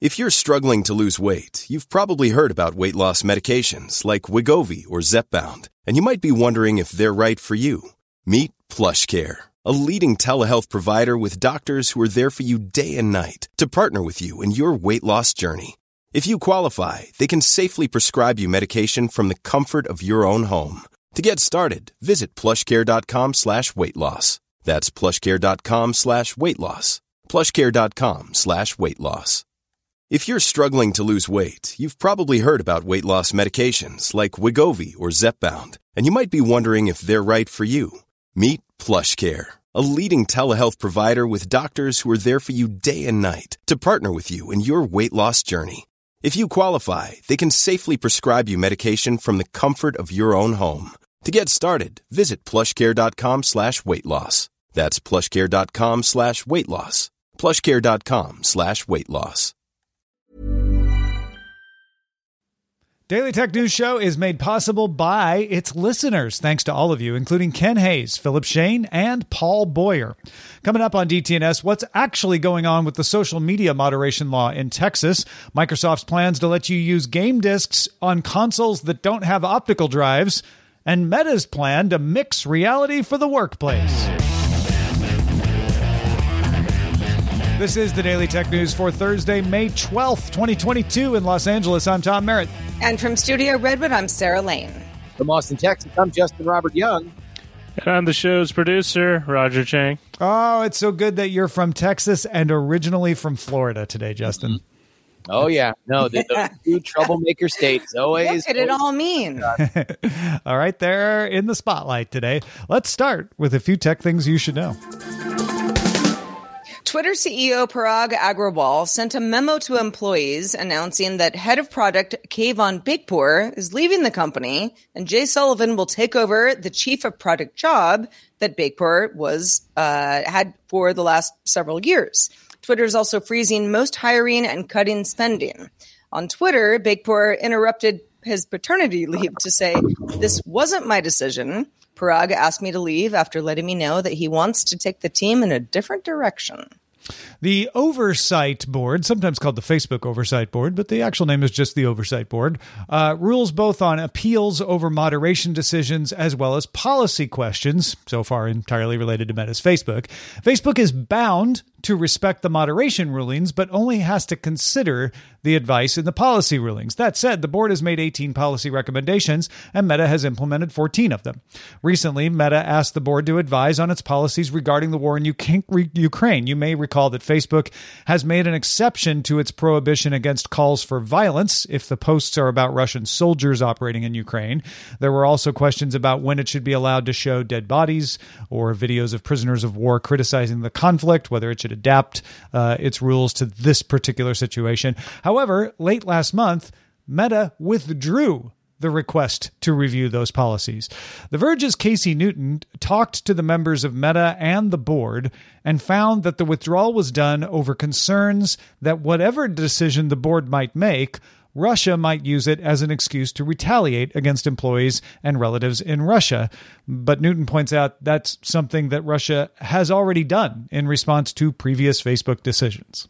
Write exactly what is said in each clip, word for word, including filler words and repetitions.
If you're struggling to lose weight, you've probably heard about weight loss medications like Wegovy or Zepbound, and you might be wondering if they're right for you. Meet PlushCare, a leading telehealth provider with doctors who are there for you day and night to partner with you in your weight loss journey. If you qualify, they can safely prescribe you medication from the comfort of your own home. To get started, visit plushcare.com slash weight loss. That's plushcare.com slash weight loss. plushcare.com slash weight loss. If you're struggling to lose weight, you've probably heard about weight loss medications like Wegovy or Zepbound, and you might be wondering if they're right for you. Meet PlushCare, a leading telehealth provider with doctors who are there for you day and night to partner with you in your weight loss journey. If you qualify, they can safely prescribe you medication from the comfort of your own home. To get started, visit plushcare.com slash weight loss. That's plushcare.com slash weight loss. plushcare.com slash weight loss. Daily Tech News Show is made possible by its listeners. Thanks to all of you, including Ken Hayes, Philip Shane, and Paul Boyer. Coming up on D T N S, what's actually going on with the social media moderation law in Texas, Microsoft's plans to let you use game discs on consoles that don't have optical drives, and Meta's plan to mix reality for the workplace. This is the Daily Tech News for Thursday, May twelfth, twenty twenty-two in Los Angeles. I'm Tom Merritt. And from Studio Redwood, I'm Sarah Lane. From Austin, Texas, I'm Justin Robert Young. And I'm the show's producer, Roger Chang. Oh, it's so good that you're from Texas and originally from Florida today, Justin. Mm-hmm. Oh, yeah. No, the, the two troublemaker states always. What did it all mean? All right, they're in the spotlight today. Let's start with a few tech things you should know. Twitter C E O Parag Agrawal sent a memo to employees announcing that head of product Kayvon Bigpour is leaving the company, and Jay Sullivan will take over the chief of product job that Bigpour was uh, had for the last several years. Twitter is also freezing most hiring and cutting spending. On Twitter, Bigpour interrupted his paternity leave to say, "This wasn't my decision. Parag asked me to leave after letting me know that he wants to take the team in a different direction." The Oversight Board, sometimes called the Facebook Oversight Board, but the actual name is just the Oversight Board, uh, rules both on appeals over moderation decisions as well as policy questions, so far entirely related to Meta's Facebook. Facebook is bound to respect the moderation rulings, but only has to consider the advice in the policy rulings. That said, the board has made eighteen policy recommendations, and Meta has implemented fourteen of them. Recently, Meta asked the board to advise on its policies regarding the war in Ukraine. You may recall that Facebook has made an exception to its prohibition against calls for violence if the posts are about Russian soldiers operating in Ukraine. There were also questions about when it should be allowed to show dead bodies or videos of prisoners of war criticizing the conflict, whether it should adapt uh, its rules to this particular situation. However, late last month, Meta withdrew the request to review those policies. The Verge's Casey Newton talked to the members of Meta and the board and found that the withdrawal was done over concerns that whatever decision the board might make, Russia might use it as an excuse to retaliate against employees and relatives in Russia. But Newton points out that's something that Russia has already done in response to previous Facebook decisions.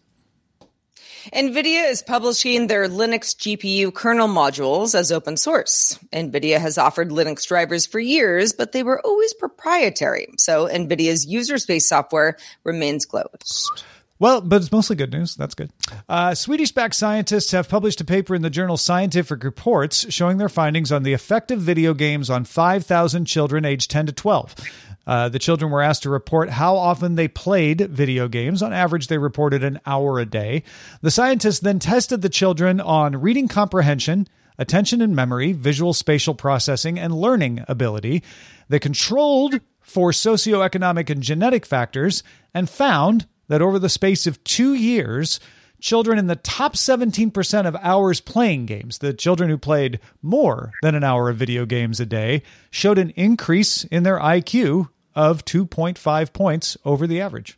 NVIDIA is publishing their Linux G P U kernel modules as open source. NVIDIA has offered Linux drivers for years, but they were always proprietary. So NVIDIA's user space software remains closed. Well, but it's mostly good news. That's good. Uh, Swedish-backed scientists have published a paper in the journal Scientific Reports showing their findings on the effect of video games on five thousand children aged ten to twelve. Uh, the children were asked to report how often they played video games. On average, they reported an hour a day. The scientists then tested the children on reading comprehension, attention and memory, visual spatial processing, and learning ability. They controlled for socioeconomic and genetic factors and found that over the space of two years, children in the top seventeen percent of hours playing games, the children who played more than an hour of video games a day, showed an increase in their I Q of two point five points over the average.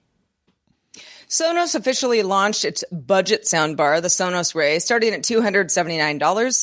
Sonos officially launched its budget soundbar, the Sonos Ray, starting at two hundred seventy-nine dollars, so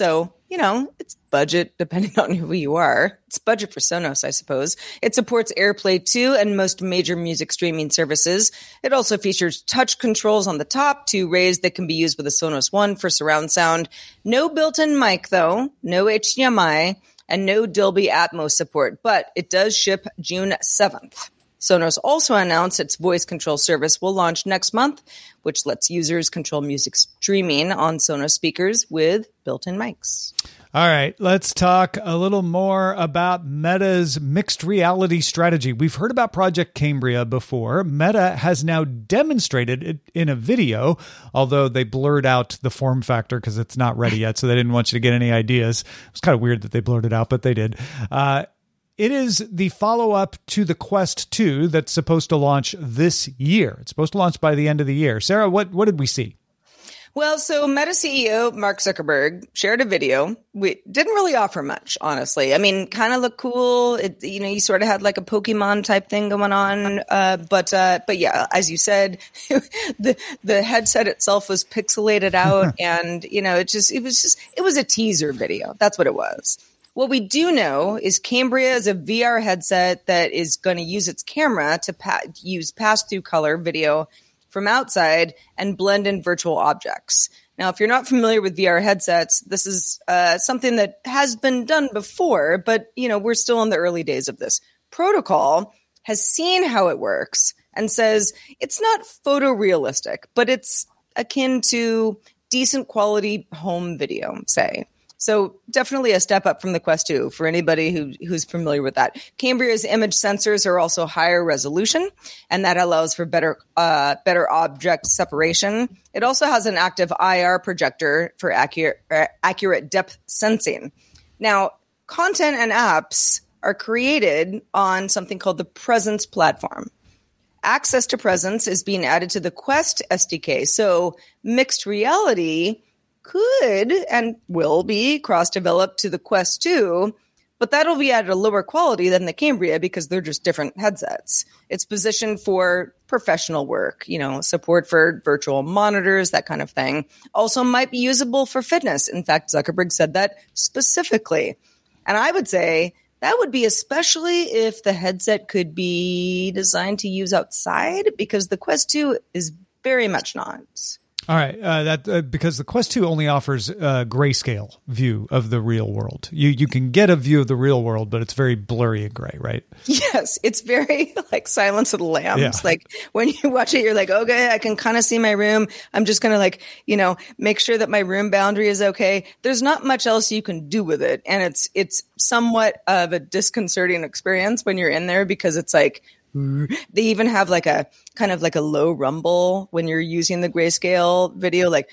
you know, it's budget depending on who you are. It's budget for Sonos, I suppose. It supports AirPlay two and most major music streaming services. It also features touch controls on the top, two rays that can be used with a Sonos One for surround sound. No built-in mic, though. No H D M I. And no Dolby Atmos support. But it does ship June seventh. Sonos also announced its voice control service will launch next month, which lets users control music streaming on Sonos speakers with built-in mics. All right, let's talk a little more about Meta's mixed reality strategy. We've heard about Project Cambria before. Meta has now demonstrated it in a video, although they blurred out the form factor because it's not ready yet, so they didn't want you to get any ideas. It was kind of weird that they blurred it out, but they did. Uh, It is the follow-up to the Quest two that's supposed to launch this year. It's supposed to launch by the end of the year. Sarah, what, what did we see? Well, so Meta C E O Mark Zuckerberg shared a video. We didn't really offer much, honestly. I mean, kind of looked cool. It, you know, you sort of had like a Pokemon type thing going on. Uh, but uh, but yeah, as you said, the the headset itself was pixelated out, and you know, it just it was just it was a teaser video. That's what it was. What we do know is Cambria is a V R headset that is going to use its camera to pa- use pass-through color video from outside and blend in virtual objects. Now, if you're not familiar with V R headsets, this is uh, something that has been done before, but you know we're still in the early days of this. Protocol has seen how it works and says it's not photorealistic, but it's akin to decent quality home video, say. So definitely a step up from the Quest two for anybody who, who's familiar with that. Cambria's image sensors are also higher resolution, and that allows for better uh, better object separation. It also has an active I R projector for accurate, uh, accurate depth sensing. Now, content and apps are created on something called the Presence platform. Access to Presence is being added to the Quest S D K, so mixed reality could and will be cross-developed to the Quest two, but that'll be at a lower quality than the Cambria because they're just different headsets. It's positioned for professional work, you know, support for virtual monitors, that kind of thing. Also might be usable for fitness. In fact, Zuckerberg said that specifically. And I would say that would be especially if the headset could be designed to use outside, because the Quest two is very much not. All right, uh, that uh, because the Quest two only offers a grayscale view of the real world. You you can get a view of the real world, but it's very blurry and gray, right? Yes, it's very like Silence of the Lambs. Yeah. Like when you watch it, you're like, okay, I can kind of see my room. I'm just going to like, you know, make sure that my room boundary is okay. There's not much else you can do with it. And it's it's somewhat of a disconcerting experience when you're in there because it's like, they even have like a kind of like a low rumble when you're using the grayscale video, like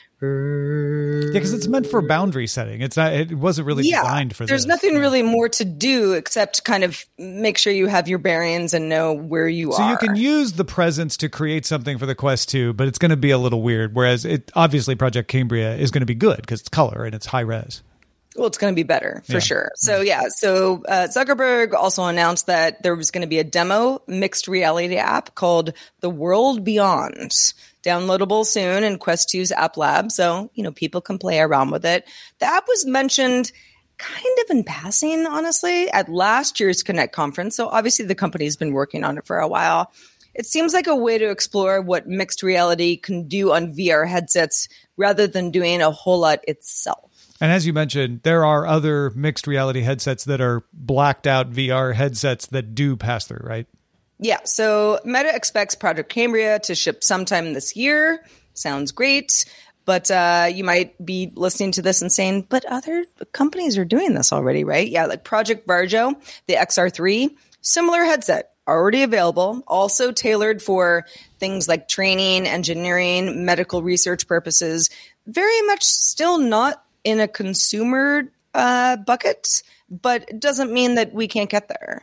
yeah, because it's meant for boundary setting. It's not. It wasn't really yeah, designed for. There's this. nothing really more to do except kind of make sure you have your bearings and know where you so are. So you can use the presence to create something for the Quest two, but it's going to be a little weird. Whereas it obviously Project Cambria is going to be good because it's color and it's high res. Well, it's going to be better for yeah. sure. So yeah, so uh, Zuckerberg also announced that there was going to be a demo mixed reality app called The World Beyond, downloadable soon in Quest two's App Lab. So, you know, people can play around with it. The app was mentioned kind of in passing, honestly, at last year's Connect conference. So obviously the company's been working on it for a while. It seems like a way to explore what mixed reality can do on V R headsets rather than doing a whole lot itself. And as you mentioned, there are other mixed reality headsets that are blacked out V R headsets that do pass through, right? Yeah. So Meta expects Project Cambria to ship sometime this year. Sounds great. But uh, you might be listening to this and saying, but other companies are doing this already, right? Yeah, like Project Varjo, the X R three, similar headset, already available, also tailored for things like training, engineering, medical research purposes. Very much still not in a consumer uh, bucket, but it doesn't mean that we can't get there.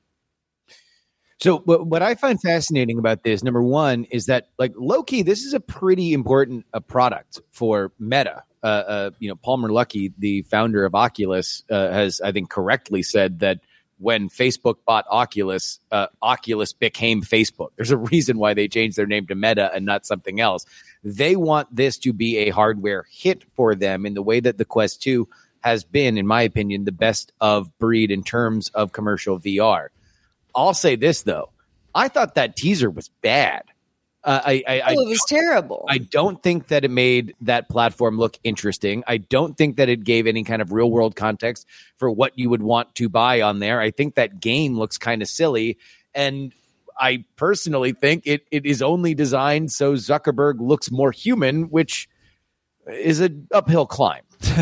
So what, what I find fascinating about this, number one, is that like low-key, this is a pretty important uh, product for Meta. Uh, uh, you know, Palmer Luckey, the founder of Oculus, uh, has, I think, correctly said that when Facebook bought Oculus, uh, Oculus became Facebook. There's a reason why they changed their name to Meta and not something else. They want this to be a hardware hit for them in the way that the Quest two has been, in my opinion, the best of breed in terms of commercial V R. I'll say this, though. I thought that teaser was bad. Uh, I, I, oh, it was I terrible. I don't think that it made that platform look interesting. I don't think that it gave any kind of real world context for what you would want to buy on there. I think that game looks kind of silly. And I personally think it, it is only designed so Zuckerberg looks more human, which is an uphill climb.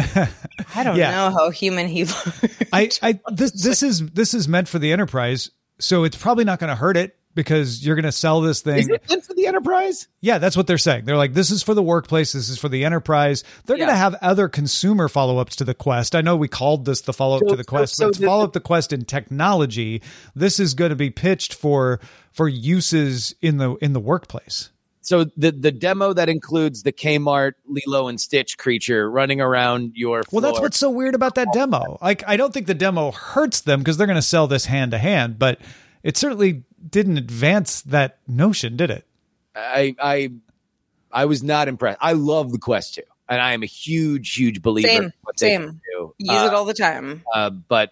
I don't yeah. know how human he looks. I, I this this is this is meant for the enterprise, so it's probably not going to hurt it. Because you're going to sell this thing. Is it meant for the enterprise? Yeah, that's what they're saying. They're like, this is for the workplace. This is for the enterprise. They're yeah. going to have other consumer follow-ups to the Quest. I know we called this the follow-up so, to the Quest, so, so but to follow up the Quest in technology, this is going to be pitched for for uses in the in the workplace. So the the demo that includes the Kmart Lilo and Stitch creature running around your floor. Well, that's what's so weird about that demo. Like, I don't think the demo hurts them because they're going to sell this hand to hand, but it certainly didn't advance that notion, did it? I I I was not impressed. I love the Quest two, and I am a huge, huge believer. Same, in what same. They can do. Use uh, it all the time. Uh, but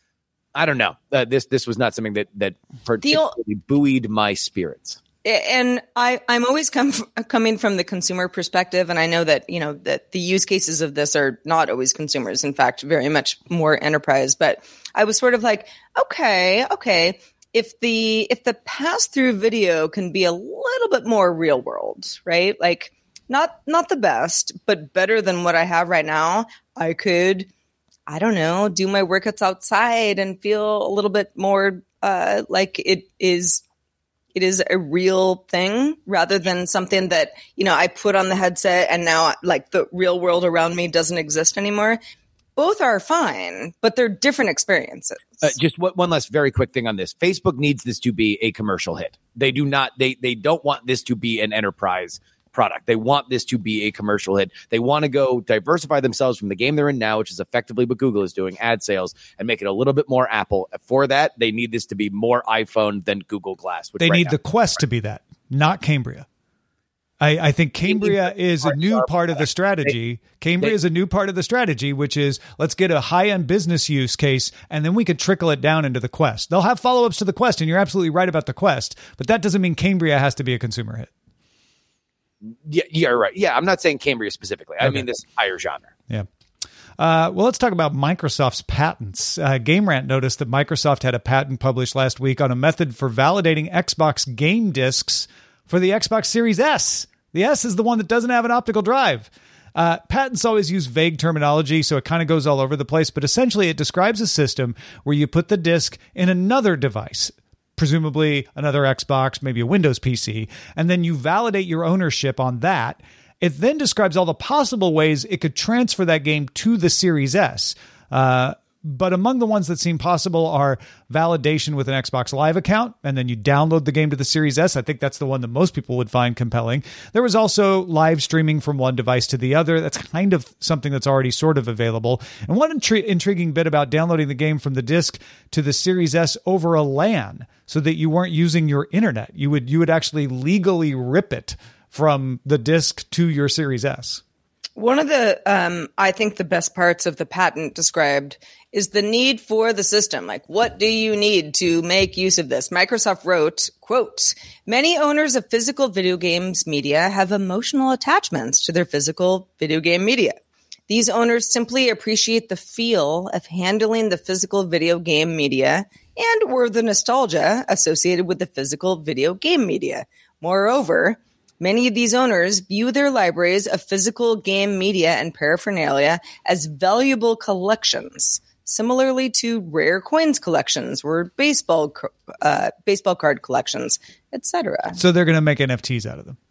I don't know. Uh, this this was not something that that particularly the, buoyed my spirits. And I, I'm always come coming from the consumer perspective, and I know that you know that the use cases of this are not always consumers. In fact, very much more enterprise. But I was sort of like, okay, okay. If the if the pass-through video can be a little bit more real world, right? Like not not the best, but better than what I have right now, I could, I don't know, do my workouts outside and feel a little bit more uh, like it is it is a real thing rather than something that, you know, I put on the headset and now like the real world around me doesn't exist anymore. Both are fine, but they're different experiences. Uh, just what, one last very quick thing on this. Facebook needs this to be a commercial hit. They do not, they they don't want this to be an enterprise product. They want this to be a commercial hit. They want to go diversify themselves from the game they're in now, which is effectively what Google is doing, ad sales, and make it a little bit more Apple. For that, they need this to be more iPhone than Google Glass. They right need now, the Quest to be that, not Cambria. I, I think Cambria is a new part of the strategy. Cambria is a new part of the strategy, which is let's get a high-end business use case, and then we could trickle it down into the Quest. They'll have follow-ups to the Quest, and you're absolutely right about the Quest, but that doesn't mean Cambria has to be a consumer hit. Yeah, you're right. Yeah, I'm not saying Cambria specifically. I okay. mean this entire genre. Yeah. Uh, well, let's talk about Microsoft's patents. Uh, Game Rant noticed that Microsoft had a patent published last week on a method for validating Xbox game discs for the Xbox Series S. The S is the one that doesn't have an optical drive. Uh, patents always use vague terminology, so it kind of goes all over the place, but essentially it describes a system where you put the disc in another device, presumably another Xbox, maybe a Windows P C, and then you validate your ownership on that. It then describes all the possible ways it could transfer that game to the Series S. Uh, But among the ones that seem possible are validation with an Xbox Live account, and then you download the game to the Series S. I think that's the one that most people would find compelling. There was also live streaming from one device to the other. That's kind of something that's already sort of available. And one intri- intriguing bit about downloading the game from the disc to the Series S over a LAN so that you weren't using your internet. You would you would actually legally rip it from the disc to your Series S. One of the, um, I think the best parts of the patent described is the need for the system. Like, what do you need to make use of this? Microsoft wrote, quote, many owners of physical video games media have emotional attachments to their physical video game media. These owners simply appreciate the feel of handling the physical video game media and or the nostalgia associated with the physical video game media. Moreover, many of these owners view their libraries of physical game media and paraphernalia as valuable collections, similarly to rare coins collections or baseball uh, baseball card collections, et cetera. So they're going to make N F Ts out of them.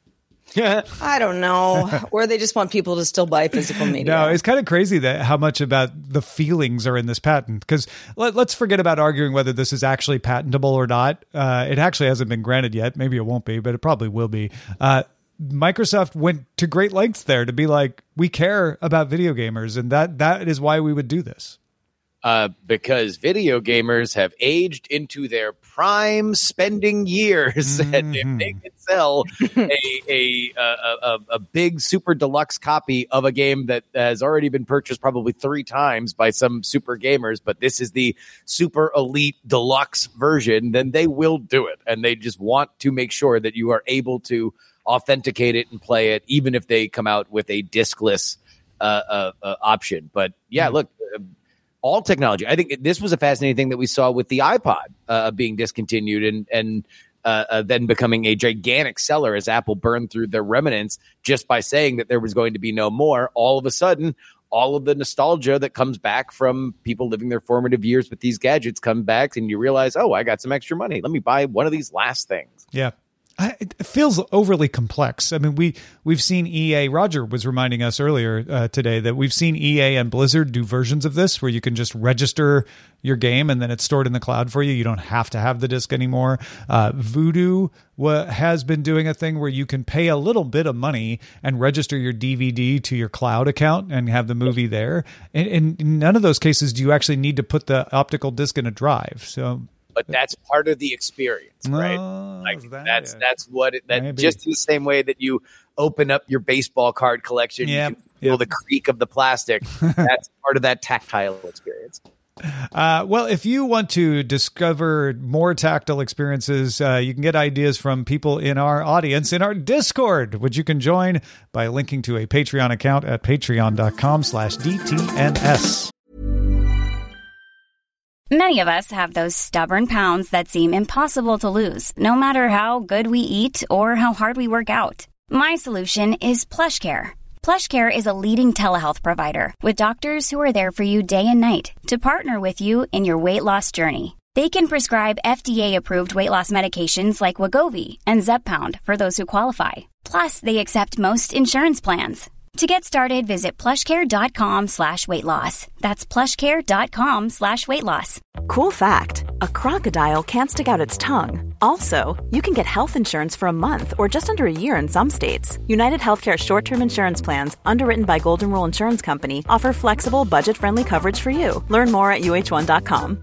I don't know. Or they just want people to still buy physical media. No, it's kind of crazy that how much about the feelings are in this patent. Because let, let's forget about arguing whether this is actually patentable or not. Uh, it actually hasn't been granted yet. Maybe it won't be, but it probably will be. Uh, Microsoft went to great lengths there to be like, we care about video gamers, and that that is why we would do this. uh, because video gamers have aged into their prime spending years, mm-hmm. and if they can sell a a, a a a big super deluxe copy of a game that has already been purchased probably three times by some super gamers, but this is the super elite deluxe version, then they will do it, and they just want to make sure that you are able to authenticate it and play it, even if they come out with a diskless uh, uh, uh, option. But yeah, mm-hmm. look, uh, all technology. I think this was a fascinating thing that we saw with the iPod uh, being discontinued and and uh, uh, then becoming a gigantic seller as Apple burned through their remnants just by saying that there was going to be no more. All of a sudden, all of the nostalgia that comes back from people living their formative years with these gadgets come back, and you realize, oh, I got some extra money. Let me buy one of these last things. Yeah. I, it feels overly complex. I mean, we, we've seen E A, Roger was reminding us earlier uh, today that we've seen E A and Blizzard do versions of this where you can just register your game and then it's stored in the cloud for you. You don't have to have the disc anymore. Uh, Voodoo wa- has been doing a thing where you can pay a little bit of money and register your D V D to your cloud account and have the movie there. And, and in none of those cases do you actually need to put the optical disc in a drive. So... But that's part of the experience, right? Oh, like that that's it? that's what it, that Maybe. Just in the same way that you open up your baseball card collection, yep. you can feel Yep. the creak of the plastic. That's part of that tactile experience. Uh, well, if you want to discover more tactile experiences, uh, you can get ideas from people in our audience in our Discord, which you can join by linking to a Patreon account at patreon.com slash DTNS. Many of us have those stubborn pounds that seem impossible to lose, no matter how good we eat or how hard we work out. My solution is PlushCare. PlushCare is a leading telehealth provider with doctors who are there for you day and night to partner with you in your weight loss journey. They can prescribe F D A-approved weight loss medications like Wegovy and Zepbound for those who qualify. Plus, they accept most insurance plans. To get started, visit plushcare.com slash weight loss. That's plushcare.com slash weight loss. Cool fact, a crocodile can't stick out its tongue. Also, you can get health insurance for a month or just under a year in some states. United Healthcare short-term insurance plans, underwritten by Golden Rule Insurance Company, offer flexible, budget-friendly coverage for you. Learn more at U H one dot com.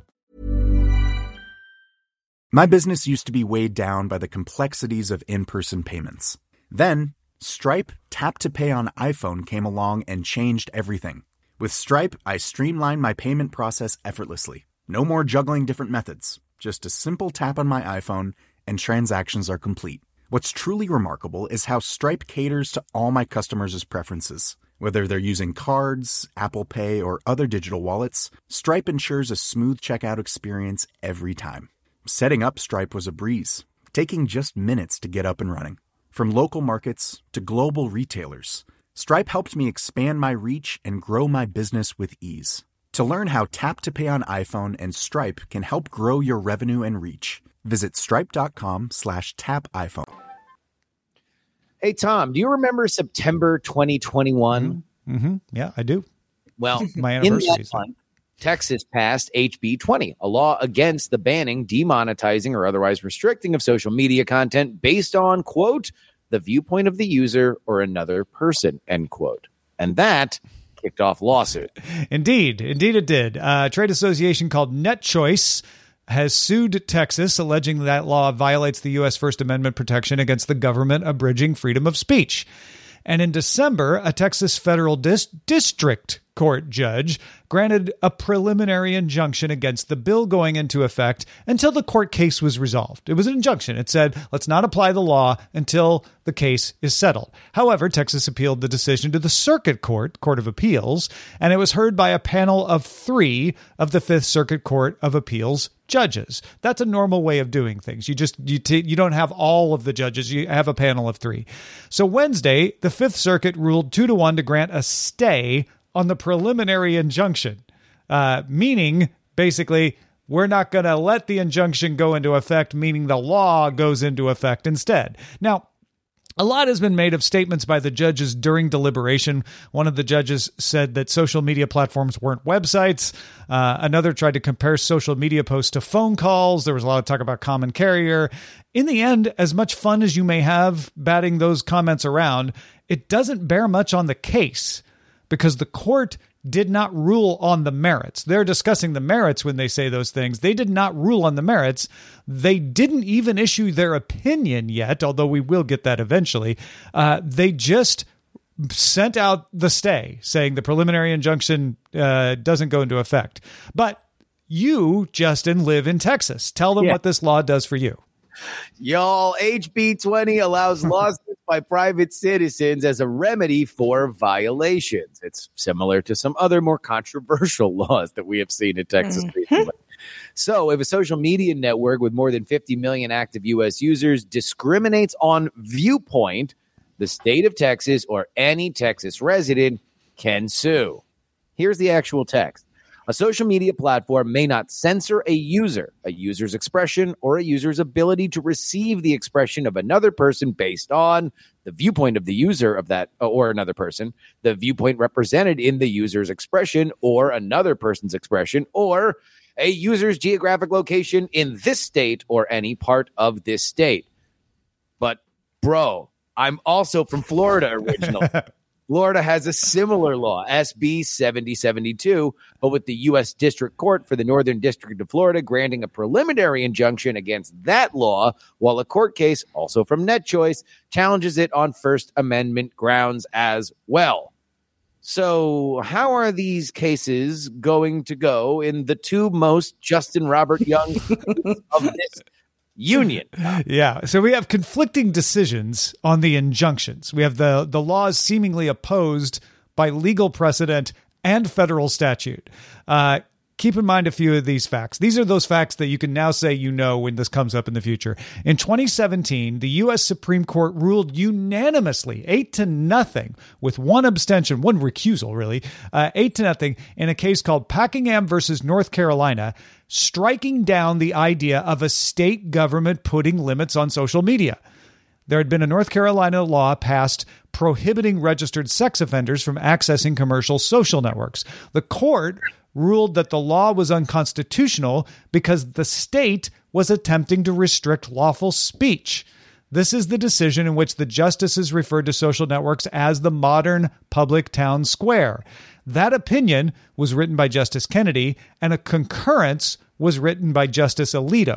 My business used to be weighed down by the complexities of in-person payments. Then, Stripe Tap to Pay on iPhone came along and changed everything. With Stripe, I streamlined my payment process effortlessly. No more juggling different methods. Just a simple tap on my iPhone and transactions are complete. What's truly remarkable is how Stripe caters to all my customers' preferences. Whether they're using cards, Apple Pay, or other digital wallets, Stripe ensures a smooth checkout experience every time. Setting up Stripe was a breeze, taking just minutes to get up and running. From local markets to global retailers, Stripe helped me expand my reach and grow my business with ease. To learn how Tap to Pay on iPhone and Stripe can help grow your revenue and reach, visit stripe.com slash tap iPhone. Hey, Tom, do you remember September twenty twenty-one? Mm-hmm. Mm-hmm. Yeah, I do. Well, My in anniversary. that month, Texas passed H B twenty, a law against the banning, demonetizing, or otherwise restricting of social media content based on, quote, the viewpoint of the user or another person, end quote. And that kicked off lawsuit. Indeed. Indeed it did. A trade association called NetChoice has sued Texas, alleging that law violates the U S First Amendment protection against the government abridging freedom of speech. And in December, a Texas federal dis- district court judge granted a preliminary injunction against the bill going into effect until the court case was resolved. It was an injunction. It said, let's not apply the law until the case is settled. However, Texas appealed the decision to the Circuit Court, Court of Appeals, and it was heard by a panel of three of the Fifth Circuit Court of Appeals judges. That's a normal way of doing things. You just you t- you don't have all of the judges. You have a panel of three. So Wednesday, the Fifth Circuit ruled two to one to grant a stay on the preliminary injunction, uh, meaning basically we're not going to let the injunction go into effect, meaning the law goes into effect instead. Now, a lot has been made of statements by the judges during deliberation. One of the judges said that social media platforms weren't websites. Uh, another tried to compare social media posts to phone calls. There was a lot of talk about common carrier. In the end, as much fun as you may have batting those comments around, it doesn't bear much on the case because the court did not rule on the merits. They're discussing the merits when they say those things. They did not rule on the merits. They didn't even issue their opinion yet, although we will get that eventually. Uh, they just sent out the stay saying the preliminary injunction uh, doesn't go into effect. But you, Justin, live in Texas. Tell them yeah. what this law does for you. Y'all, H B twenty allows lawsuits by private citizens as a remedy for violations. It's similar to some other more controversial laws that we have seen in Texas mm-hmm. recently. So if a social media network with more than fifty million active U S users discriminates on viewpoint, the state of Texas or any Texas resident can sue. Here's the actual text. A social media platform may not censor a user, a user's expression, or a user's ability to receive the expression of another person based on the viewpoint of the user of that or another person, the viewpoint represented in the user's expression or another person's expression, or a user's geographic location in this state or any part of this state. But, bro, I'm also from Florida originally. Florida has a similar law, S B seventy seventy-two, but with the U S District Court for the Northern District of Florida granting a preliminary injunction against that law, while a court case, also from NetChoice, challenges it on First Amendment grounds as well. So how are these cases going to go in the two most Justin Robert Young of this union? Yeah. So we have conflicting decisions on the injunctions. We have the, the laws seemingly opposed by legal precedent and federal statute. Uh, keep in mind a few of these facts. These are those facts that you can now say you know when this comes up in the future. In twenty seventeen, the U S Supreme Court ruled unanimously, eight to nothing, with one abstention, one recusal, really, uh, eight to nothing, in a case called Packingham versus North Carolina, striking down the idea of a state government putting limits on social media. There had been a North Carolina law passed prohibiting registered sex offenders from accessing commercial social networks. The court ruled that the law was unconstitutional because the state was attempting to restrict lawful speech. This is the decision in which the justices referred to social networks as the modern public town square. That opinion was written by Justice Kennedy, and a concurrence was written by Justice Alito.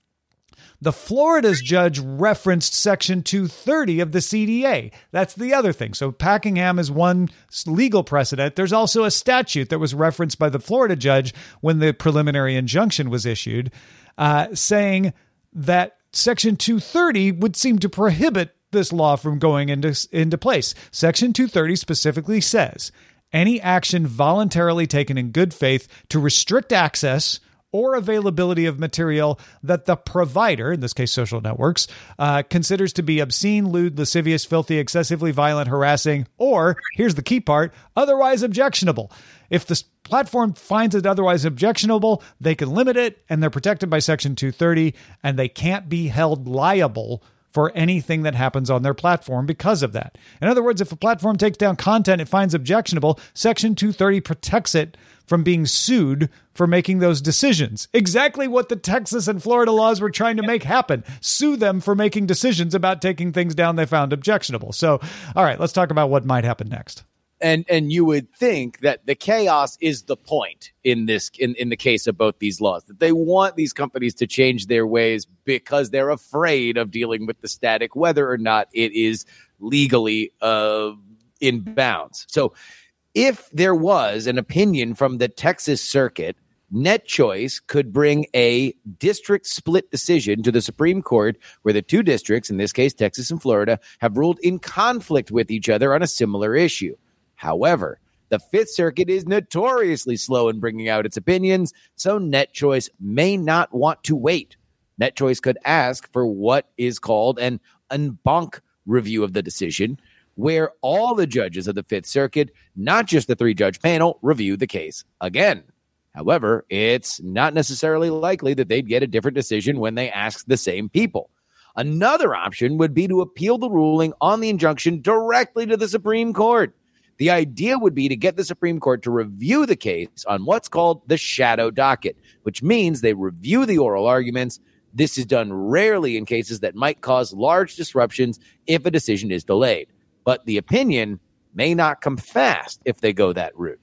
The Florida's judge referenced Section two thirty of the C D A. That's the other thing. So Packingham is one legal precedent. There's also a statute that was referenced by the Florida judge when the preliminary injunction was issued, uh, saying that Section two thirty would seem to prohibit this law from going into, into place. Section two thirty specifically says, any action voluntarily taken in good faith to restrict access or availability of material that the provider, in this case social networks, uh, considers to be obscene, lewd, lascivious, filthy, excessively violent, harassing, or, here's the key part, otherwise objectionable. If the platform finds it otherwise objectionable, they can limit it, and they're protected by Section two thirty, and they can't be held liable for anything that happens on their platform because of that. In other words, if a platform takes down content it finds objectionable, Section two thirty protects it from being sued for making those decisions. Exactly what the Texas and Florida laws were trying to make happen. Sue them for making decisions about taking things down they found objectionable. So, all right, let's talk about what might happen next. And and you would think that the chaos is the point in this in, in the case of both these laws, that they want these companies to change their ways because they're afraid of dealing with the static, whether or not it is legally uh, in bounds. So if there was an opinion from the Texas circuit, NetChoice could bring a district split decision to the Supreme Court where the two districts, in this case Texas and Florida, have ruled in conflict with each other on a similar issue. However, the Fifth Circuit is notoriously slow in bringing out its opinions, so NetChoice may not want to wait. NetChoice could ask for what is called an en banc review of the decision, where all the judges of the Fifth Circuit, not just the three-judge panel, review the case again. However, it's not necessarily likely that they'd get a different decision when they ask the same people. Another option would be to appeal the ruling on the injunction directly to the Supreme Court. The idea would be to get the Supreme Court to review the case on what's called the shadow docket, which means they review the oral arguments. This is done rarely in cases that might cause large disruptions if a decision is delayed. But the opinion may not come fast if they go that route.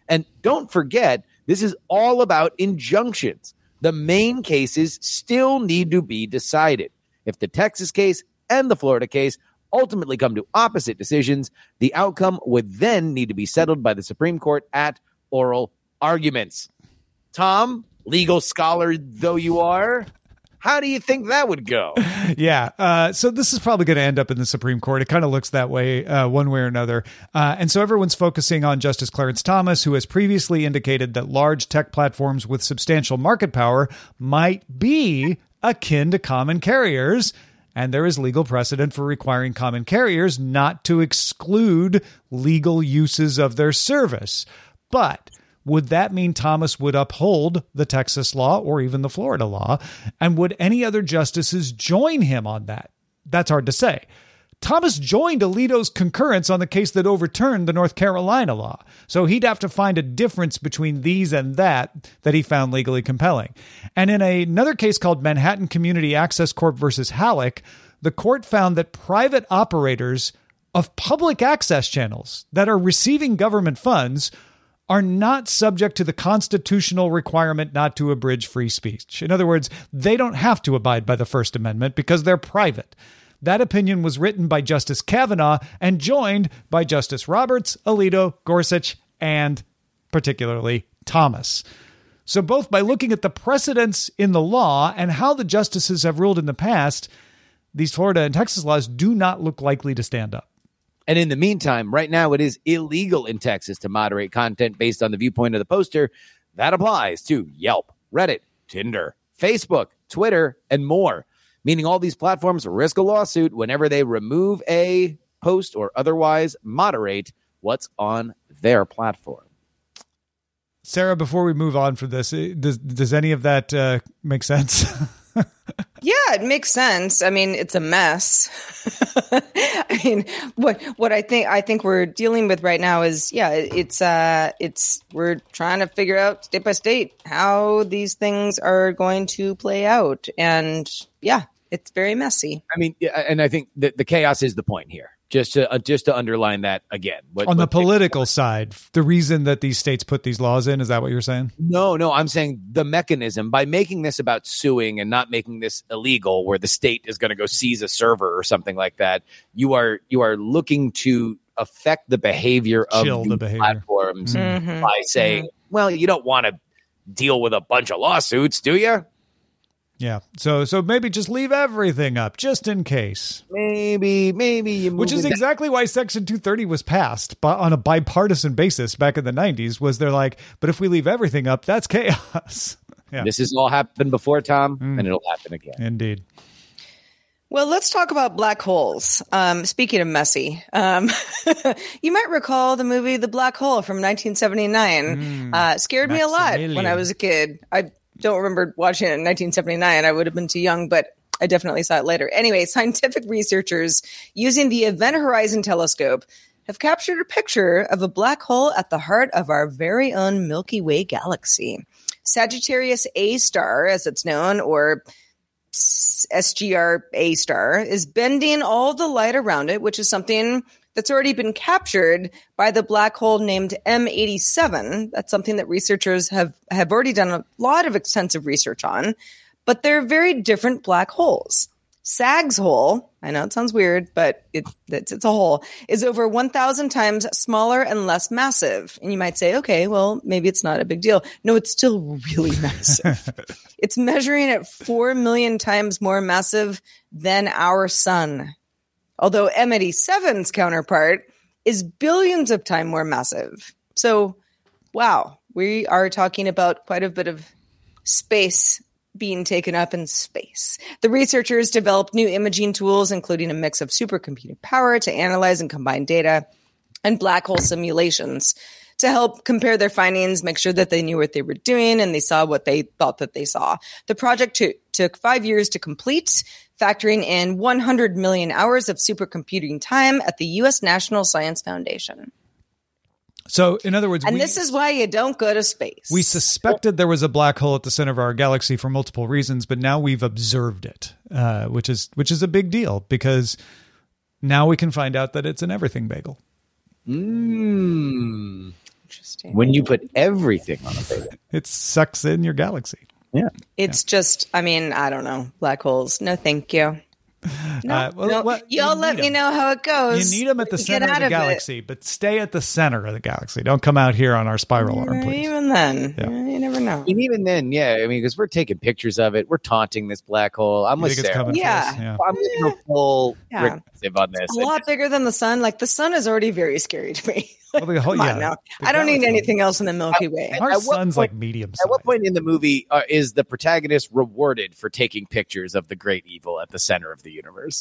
And don't forget, this is all about injunctions. The main cases still need to be decided. If the Texas case and the Florida case ultimately come to opposite decisions, the outcome would then need to be settled by the Supreme Court at oral arguments. Tom, legal scholar though you are, how do you think that would go? Yeah. Uh, so this is probably going to end up in the Supreme Court. It kind of looks that way uh, one way or another. Uh, and so everyone's focusing on Justice Clarence Thomas, who has previously indicated that large tech platforms with substantial market power might be akin to common carriers. And there is legal precedent for requiring common carriers not to exclude legal uses of their service. But would that mean Thomas would uphold the Texas law or even the Florida law? And would any other justices join him on that? That's hard to say. Thomas joined Alito's concurrence on the case that overturned the North Carolina law. So he'd have to find a difference between these and that that he found legally compelling. And in a, another case called Manhattan Community Access Corp versus Halleck, the court found that private operators of public access channels that are receiving government funds are not subject to the constitutional requirement not to abridge free speech. In other words, they don't have to abide by the First Amendment because they're private. That opinion was written by Justice Kavanaugh and joined by Justice Roberts, Alito, Gorsuch, and particularly Thomas. So both by looking at the precedents in the law and how the justices have ruled in the past, these Florida and Texas laws do not look likely to stand up. And in the meantime, right now it is illegal in Texas to moderate content based on the viewpoint of the poster. That applies to Yelp, Reddit, Tinder, Facebook, Twitter, and more. Meaning all these platforms risk a lawsuit whenever they remove a post or otherwise moderate what's on their platform. Sarah, before we move on from this, does does any of that uh, make sense? Yeah, it makes sense. I mean, it's a mess. I mean, what what I think I think we're dealing with right now is, yeah, it's uh, it's we're trying to figure out state by state how these things are going to play out, and yeah, it's very messy. I mean, and I think that the chaos is the point here. Just to uh, just to underline that again. What, On the what political side, the reason that these states put these laws in, is that what you're saying? No, no, I'm saying the mechanism, by making this about suing and not making this illegal where the state is going to go seize a server or something like that, you are you are looking to affect the behavior of Chill the, the behavior. platforms Mm-hmm. by saying, mm-hmm. well, you don't want to deal with a bunch of lawsuits, do you? Yeah. So so maybe just leave everything up just in case. Maybe, maybe you move Which is it exactly why Section two thirty was passed by, on a bipartisan basis back in the nineties, was they're like, but if we leave everything up, that's chaos. Yeah. This has all happened before, Tom, Mm. and it'll happen again. Indeed. Well, let's talk about black holes. Um, speaking of messy, um, you might recall the movie The Black Hole from nineteen seventy-nine. Mm. Uh, scared me a lot Maximilian. when I was a kid. I don't remember watching it in nineteen seventy-nine. I would have been too young, but I definitely saw it later. Anyway, scientific researchers using the Event Horizon Telescope have captured a picture of a black hole at the heart of our very own Milky Way galaxy. Sagittarius A star, as it's known, or S G R A star, is bending all the light around it, which is something that's already been captured by the black hole named M eighty-seven. That's something that researchers have, have already done a lot of extensive research on, but they're very different black holes. SAG's hole, I know it sounds weird, but it, it's, it's a hole, is over one thousand times smaller and less massive. And you might say, okay, well, maybe it's not a big deal. No, it's still really massive. It's measuring at four million times more massive than our sun. Although M eighty-seven's counterpart is billions of times more massive. So, wow, we are talking about quite a bit of space being taken up in space. The researchers developed new imaging tools, including a mix of supercomputing power to analyze and combine data, and black hole simulations to help compare their findings, make sure that they knew what they were doing and they saw what they thought that they saw. The project t- took five years to complete, factoring in one hundred million hours of supercomputing time at the U S National Science Foundation. So, in other words, and we, this is why you don't go to space. we suspected there was a black hole at the center of our galaxy for multiple reasons, but now we've observed it, uh, which is which is a big deal because now we can find out that it's an everything bagel. Mm. Interesting. When you put everything on a beta. It sucks in your galaxy. Yeah. It's yeah. just, I mean, I don't know. Black holes. No, thank you. No, uh, well, no. well, Y'all you let me know how it goes. You need them at the center Get of the of galaxy, it. but stay at the center of the galaxy. Don't come out here on our spiral arm, Yeah, please. even then, Yeah. you never know. And even then, yeah, I mean, because we're taking pictures of it. We're taunting this black hole. I'm You with think it's Sarah. coming for Yeah. us? Yeah. I'm going to go full Yeah. recursive on this. A lot bigger than the sun. Like the sun is already very scary to me. Well, the whole, Come yeah, on now. the I don't need galaxy. anything else in the Milky Way. Our At what sun's point- like medium size. At what point in the movie uh, is the protagonist rewarded for taking pictures of the great evil at the center of the universe?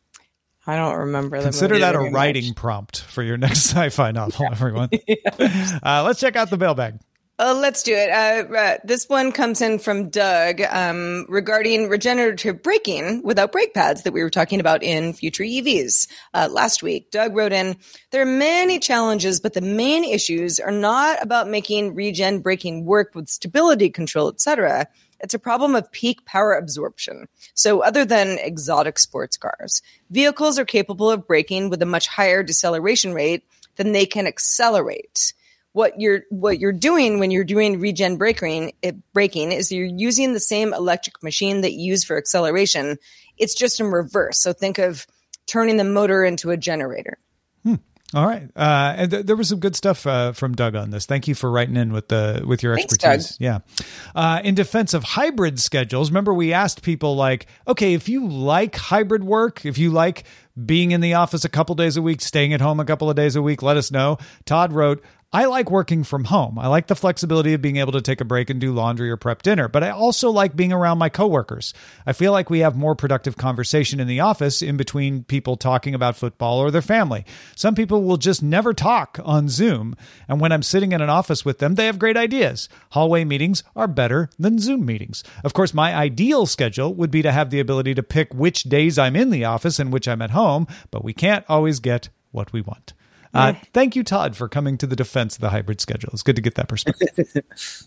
I don't remember. The Consider movie that a very writing much. prompt for your next sci-fi novel, everyone. uh, let's check out the mailbag. Uh, let's do it. Uh, uh, this one comes in from Doug um, regarding regenerative braking without brake pads that we were talking about in Future E Vs uh, last week. Doug wrote in, there are many challenges, but the main issues are not about making regen braking work with stability control, et cetera. It's a problem of peak power absorption. So other than exotic sports cars, vehicles are capable of braking with a much higher deceleration rate than they can accelerate. What you're what you're doing when you're doing regen braking, it, braking is you're using the same electric machine that you use for acceleration. It's just in reverse. So think of turning the motor into a generator. Hmm. All right. Uh, and th- there was some good stuff uh, from Doug on this. Thank you for writing in with the with your Thanks, expertise. Doug. Yeah. Uh, in defense of hybrid schedules, remember we asked people like, okay, if you like hybrid work, if you like being in the office a couple days a week, staying at home a couple of days a week, let us know. Todd wrote, I like working from home. I like the flexibility of being able to take a break and do laundry or prep dinner, but I also like being around my coworkers. I feel like we have more productive conversation in the office in between people talking about football or their family. Some people will just never talk on Zoom, and when I'm sitting in an office with them, they have great ideas. Hallway meetings are better than Zoom meetings. Of course, my ideal schedule would be to have the ability to pick which days I'm in the office and which I'm at home, but we can't always get what we want. Uh, thank you, Todd, for coming to the defense of the hybrid schedule. It's good to get that perspective.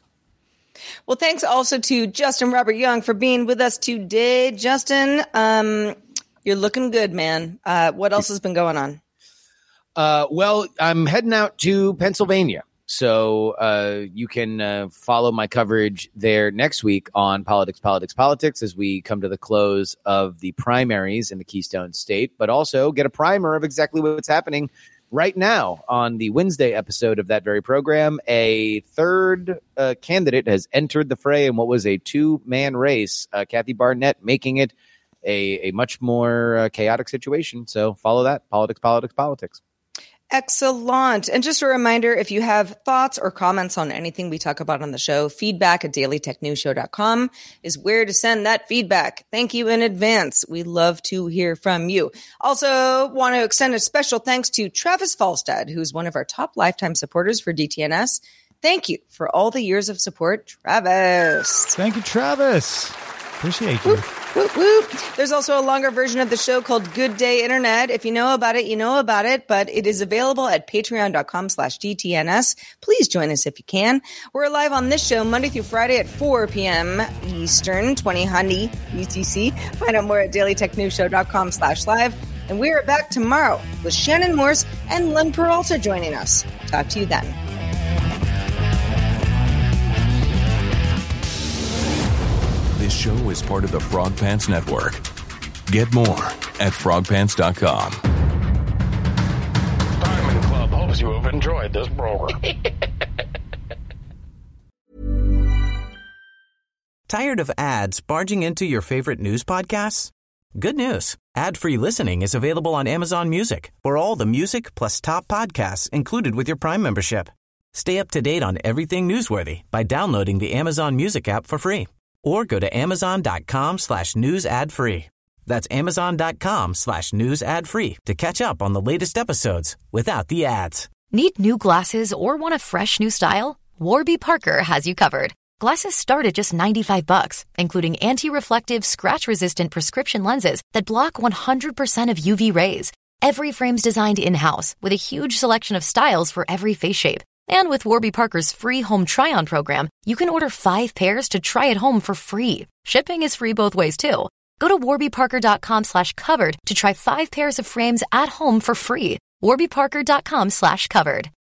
Well, thanks also to Justin Robert Young for being with us today. Justin, um, you're looking good, man. Uh, what else has been going on? Uh, well, I'm heading out to Pennsylvania. So uh, you can uh, follow my coverage there next week on Politics, Politics, Politics as we come to the close of the primaries in the Keystone State, but also get a primer of exactly what's happening right now on the Wednesday episode of that very program. A third uh, candidate has entered the fray in what was a two-man race, uh, Kathy Barnett making it a, a much more uh, chaotic situation. So follow that. Politics, Politics, Politics. Excellent. And just a reminder, if you have thoughts or comments on anything we talk about on the show, feedback at daily tech news show dot com is where to send that feedback. Thank you in advance. We love to hear from you. Also want to extend a special thanks to Travis Falstad, who's one of our top lifetime supporters for D T N S. Thank you for all the years of support, Travis. Thank you, Travis. Appreciate you. Whoop, whoop. There's also a longer version of the show called Good Day Internet. If you know about it, you know about it, but it is available at patreon.com slash DTNS. Please join us if you can. We're live on this show Monday through Friday at four p.m. Eastern, twenty hundred U T C. Find out more at dailytechnewsshow.com slash live. And we are back tomorrow with Shannon Morse and Len Peralta joining us. Talk to you then. This show is part of the Frog Pants Network. Get more at frog pants dot com. Diamond Club hopes you have enjoyed this program. Tired of ads barging into your favorite news podcasts? Good news. Ad-free listening is available on Amazon Music for all the music plus top podcasts included with your Prime membership. Stay up to date on everything newsworthy by downloading the Amazon Music app for free. Or go to amazon.com slash news ad free. That's amazon.com slash news ad free to catch up on the latest episodes without the ads. Need new glasses or want a fresh new style? Warby Parker has you covered. Glasses start at just ninety-five bucks, including anti-reflective, scratch-resistant prescription lenses that block one hundred percent of U V rays. Every frame's designed in-house with a huge selection of styles for every face shape. And with Warby Parker's free home try-on program, you can order five pairs to try at home for free. Shipping is free both ways, too. Go to warbyparker.com slash covered to try five pairs of frames at home for free. warbyparker.com slash covered.